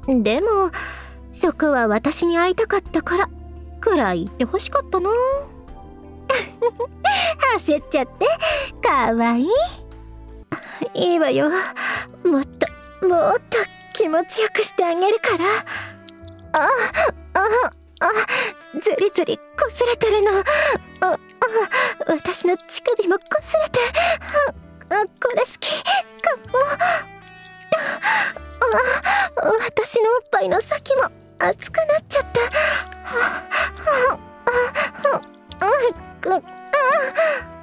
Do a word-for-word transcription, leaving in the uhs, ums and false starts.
でもそこは私に会いたかったからくらい言ってほしかったな。焦っちゃってかわいい。いいわよ、もっともっと気持ちよくしてあげるから。あああ、ずりずりこすれてるの。ああ、私の乳首もこすれて、あ、これ好きかも。あ、私のおっぱいの先も熱くなっちゃった。あああああああ